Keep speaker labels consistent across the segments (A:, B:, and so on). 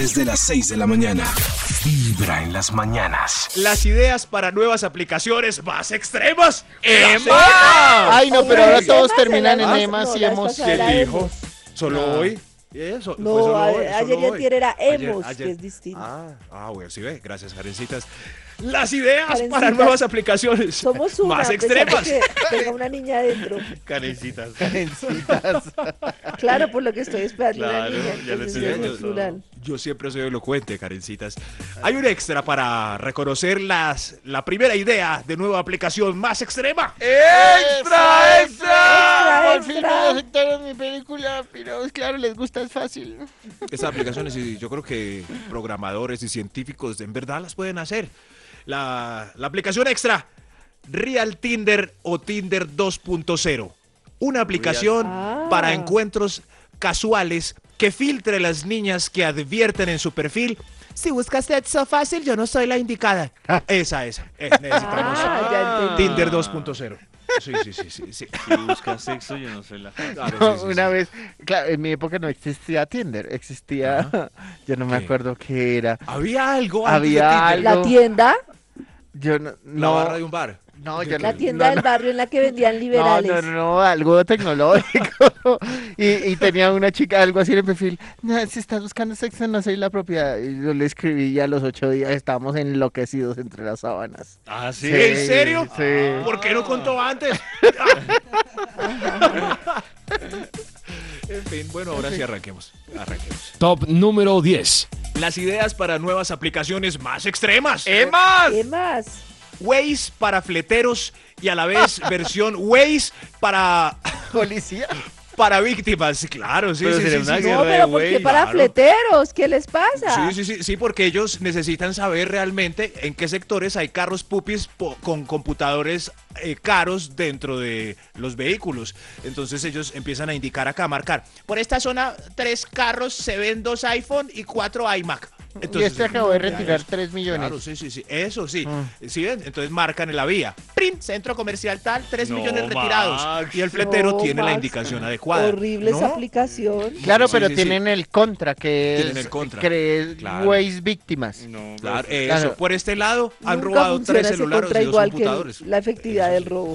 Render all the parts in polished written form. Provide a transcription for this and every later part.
A: Desde las 6 de la mañana. Vibra en las mañanas.
B: Las ideas para nuevas aplicaciones más extremas.
C: Ay, no, pero ahora todos terminan en
D: No,
C: emas y
D: la
C: hemos.
D: pasada era
B: ¿Quién dijo?
D: emos.
B: ¿Solo hoy? Eso, fue
D: No,
B: solo hoy,
D: ayer
B: solo
D: y
B: hoy.
D: antier era
B: Ayer-
D: emos,
B: ayer-
D: que es distinto.
B: Bueno, sí ve. Gracias, Karencitas. Las ideas para
D: Karencitas,
B: nuevas aplicaciones
D: Somos una,
B: más
D: a pesar de
B: extremas.
D: que tenga una niña adentro.
E: Carencitas.
D: Claro, por lo que estoy esperando
E: Claro,
D: una niña,
E: ya lo
D: entonces
E: estoy
D: es
E: viendo.
D: plural.
B: Yo siempre soy elocuente, Karencitas. Hay un extra para reconocer la primera idea de nueva aplicación más extrema.
C: ¡Extra,
D: Extra,
C: Por fin me
D: extra.
C: aceptaron mi película, pero claro, les gusta, es fácil.
B: Estas aplicaciones, y yo creo que programadores y científicos en verdad las pueden hacer. La aplicación extra, Real Tinder o Tinder 2.0. Una aplicación
D: Ah.
B: para encuentros casuales que filtre las niñas que advierten en su perfil. Si buscas sexo fácil, yo no soy la indicada. Esa. Necesitamos
D: Ya entendí.
B: Tinder 2.0. Sí.
E: Si buscas sexo, yo no soy la.
B: Claro, sí.
C: Una vez, claro, en mi época no existía Tinder, existía, yo no me
B: ¿Qué?
C: acuerdo qué era.
B: Había algo antes de
C: Había
B: Tinder.
C: algo.
D: La tienda,
C: Yo no,
B: La
C: no,
B: barra de un bar.
C: no, yo
D: la
C: no-
D: tienda
C: no,
D: del barrio en la que vendían liberales.
C: No, algo tecnológico. y tenía una chica, algo así en el perfil. No, si estás buscando sexo, no soy la propiedad. Y yo le escribí y a los 8 días estábamos enloquecidos entre las sábanas.
E: Ah, sí.
B: ¿En serio?
C: Sí.
B: ¿Por qué no contó antes? En fin, bueno, ahora sí arranquemos.
A: Top número 10.
B: Las ideas para nuevas aplicaciones más extremas.
E: ¡Emas!
D: ¿Qué más?
B: Waze para fleteros y a la vez versión Waze
C: Policía.
B: para víctimas. Claro, sí,
E: Pero
B: sí,
E: sería
B: sí,
E: una
B: sí.
E: guerra.
D: No, pero ¿por qué
E: güey,
D: para
B: claro.
D: fleteros? ¿Qué les pasa?
B: Sí, porque ellos necesitan saber realmente en qué sectores hay carros pupis con computadores caros dentro de los vehículos. Entonces ellos empiezan a indicar acá, a marcar. Por esta zona, 3 carros, se ven 2 iPhone y 4 iMac.
C: Y este acabó de retirar 3 millones.
B: Claro, sí, eso sí. ¿Sí ven? Entonces marcan en la vía. Print, centro comercial tal, 3
E: No,
B: millones retirados.
E: Max.
B: Y el fletero
D: No,
B: tiene la
D: Max.
B: indicación adecuada.
D: Horrible esa
B: ¿No?
D: aplicación.
C: Claro,
B: Sí,
C: pero
B: sí,
C: tienen el contra, que
B: Tienen
C: es,
B: el contra.
C: que es
B: Claro.
C: Waze víctimas.
E: No,
B: Claro,
E: pero-
B: eso.
C: Claro.
B: Por este lado han
D: Nunca
B: robado
D: funciona
B: 3
D: ese
B: celulares
D: contra
B: y 2
D: igual que
B: computadores.
D: la efectividad
B: Eso
D: del
B: sí.
D: robo.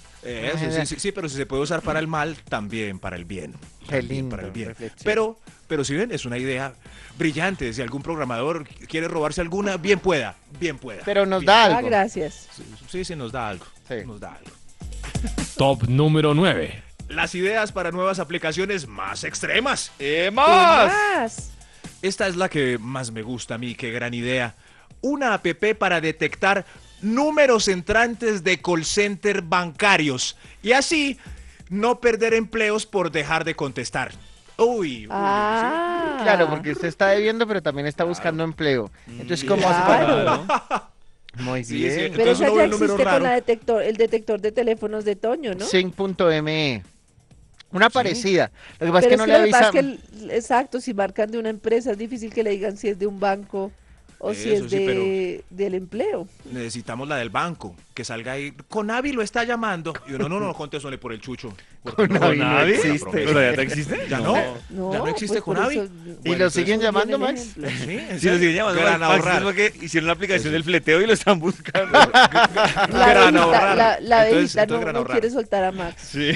B: Sí, pero si se puede usar para el mal, también para el bien.
C: Qué
B: También
C: lindo,
B: para el bien.
C: reflexión.
B: Pero si ven, es una idea brillante. Si algún programador quiere robarse alguna, bien pueda.
C: Pero nos
B: Bien.
C: da
D: Ah,
C: algo.
D: gracias.
B: Sí, nos da algo.
C: Sí.
B: Nos da algo.
A: Top número 9.
B: Las ideas para nuevas aplicaciones más extremas.
D: ¿Qué
E: ¡Emas!
D: más?
B: Esta es la que más me gusta a mí, qué gran idea. Una app para detectar números entrantes de call center bancarios y así no perder empleos por dejar de contestar. Uy,
D: Ah.
C: Claro, porque usted está debiendo, pero también está buscando empleo. Entonces, ¿cómo hace
D: Claro.
C: para...? Muy
B: Sí,
C: bien.
B: sí.
D: Pero
B: Entonces
D: esa
B: uno
D: ya
B: ve el número
D: existe con
B: raro.
D: el detector de teléfonos de Toño, ¿no?
C: Sync.me. Una parecida. Lo que pasa es
D: Pero
C: que no le
D: lo que pasa
C: avisan.
D: es que exacto, si marcan de una empresa es difícil que le digan si es de un banco o si
B: Eso
D: es
B: sí,
D: del empleo.
B: necesitamos la del banco, que salga ahí. Conavi lo está llamando. Y uno, no, contéstale por el chucho. Porque
C: Conavi no
E: ¿Conavi?
C: existe.
E: ¿Pero ya no existe?
B: ¿Ya no?
D: No,
B: ¿Ya no existe
D: pues por
B: Conavi?
D: eso-
C: ¿Y
B: Bueno,
C: lo
B: entonces,
C: siguen llamando,
D: viene el
C: Max?
D: ejemplo.
B: Sí, ¿en
E: Si lo
B: serio?
E: siguen llamando,
B: Gran
E: Max,
B: ahorrar.
E: es porque hicieron la aplicación
B: Eso.
E: del fleteo y lo están buscando.
D: La
B: Gran
D: abejita,
B: ahorrar.
D: la
B: Entonces,
D: abejita
B: gran
D: no
B: ahorrar.
D: quiere soltar a Max.
E: Sí.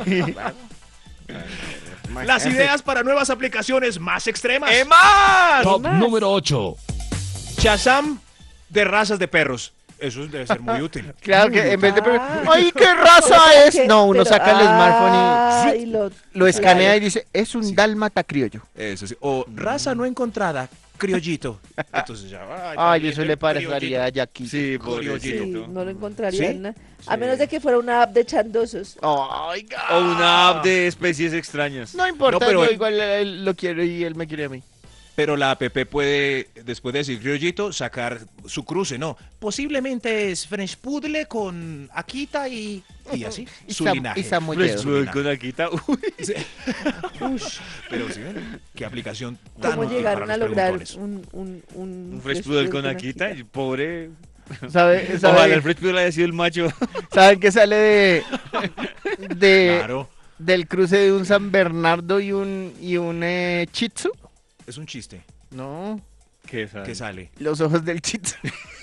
B: Las ideas para nuevas aplicaciones más extremas.
E: ¡Emas!
A: Top
D: más?
A: número 8.
B: Shazam de razas de perros. Eso debe ser muy útil.
C: Claro que en vez de...
D: Ah.
C: ¡Ay, qué raza es! No, uno saca el smartphone y lo escanea y dice, es un dálmata criollo.
B: Eso sí. O raza no encontrada, criollito. Entonces ya.
C: Ay,
B: también
C: eso
B: el
C: le parecería a Jackie.
E: Sí,
D: Sí,
E: pobrecito.
D: no lo encontraría
B: ¿Sí?
D: en a menos de que fuera una app de chandosos.
C: Ay,
E: O una app de especies extrañas.
C: No importa,
B: No, pero-
C: yo igual él lo quiero y él me quiere a mí.
B: Pero la app puede, después de decir criollito, sacar su cruce, ¿no? Posiblemente es French Poodle con Akita y así.
C: Y
B: su
C: Sam-
B: linaje.
C: y Samoyedo.
E: Flex con Akita. Uy.
B: Sí. Pero sí, ven, qué aplicación tan
D: ¿Cómo
B: útil
D: llegaron
B: para
D: a
B: los
D: lograr
B: preguntones.
E: Un Fresh Poodle con Akita. Y pobre.
C: ¿Sabe,
E: Ojalá el Fresh Poodle haya sido el macho.
C: ¿Saben qué sale de
B: Claro,
C: del cruce de un San Bernardo y un Shih Tzu?
B: es un chiste.
C: No,
E: ¿Qué sale?
B: ¿Qué sale?
C: Los ojos del chito.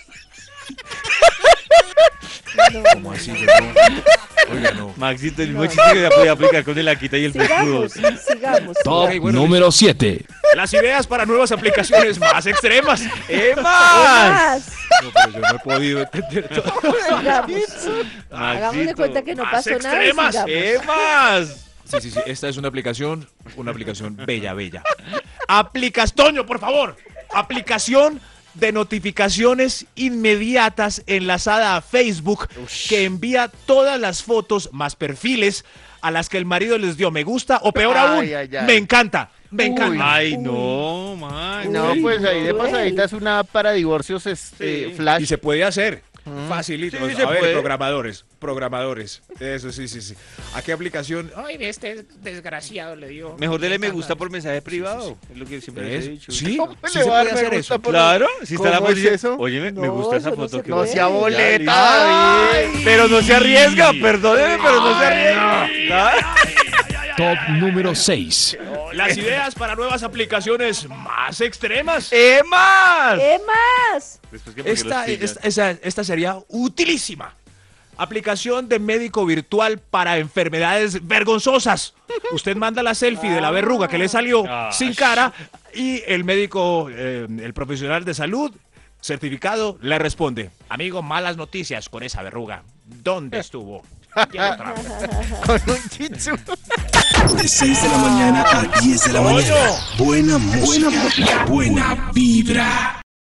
B: ¿Cómo así? Yo no. Oiga, no.
E: Maxito, el
D: No,
E: mismo chiste que ya podía aplicar con el Akita y el
D: Sigamos,
E: pescudo.
D: sigamos.
A: Top
B: Ok, bueno,
A: número 7.
B: Las ideas para nuevas aplicaciones más extremas.
E: ¡Emas!
D: Más.
B: No, pero yo no he podido entender todo.
D: Sigamos. Hagamos de cuenta que no
B: Más
D: pasó nada y
B: extremas.
D: sigamos.
E: ¡Emas!
B: Sí. Esta es una aplicación bella. Toño, por favor. Aplicación de notificaciones inmediatas enlazada a Facebook que envía todas las fotos más perfiles a las que el marido les dio me gusta o peor aún,
C: Ay, ay, ay.
B: me encanta. Me
C: Uy.
B: encanta.
E: Ay, no, Max.
C: No,
D: Uy,
C: pues ahí de
D: cruel.
C: pasadita es una app para divorcios
E: Sí.
C: flash.
B: Y se puede hacer. Facilito.
E: Sí,
B: a
E: se
B: ver,
E: puede.
B: programadores. Eso sí. ¿A qué aplicación?
F: Ay, este desgraciado le dio.
E: Mejor dele me gusta por mensaje privado. Es lo que siempre les he dicho.
B: ¿Sí?
C: ¿Cómo
B: Sí
C: le
B: se
C: va a
B: puede
C: dar me
B: hacer
C: gusta
B: eso.
C: por-
E: Claro, si está la
C: ¿Cómo es
E: posición.
C: eso?
E: Oye, me
D: No,
E: gusta esa
D: eso no
E: foto
D: se
E: que
C: No
D: puede.
C: sea boleta,
E: Ay,
C: David.
E: pero no se arriesga, perdóneme, pero no se arriesga.
A: Top número 6.
B: Las ideas para nuevas aplicaciones más extremas.
E: ¡Emas!
D: ¿Qué más?
E: Después que porque los pillas.
B: Esta sería utilísima. Aplicación de médico virtual para enfermedades vergonzosas. Usted manda la selfie de la verruga que le salió
E: Ah.
B: sin cara y el médico, el profesional de salud certificado, le responde: amigo, malas noticias con esa verruga. ¿Dónde estuvo? Tiene otra.
C: Con un chitsu.
A: De 6 de la mañana a 10 de la mañana. Buena música, buena vibra.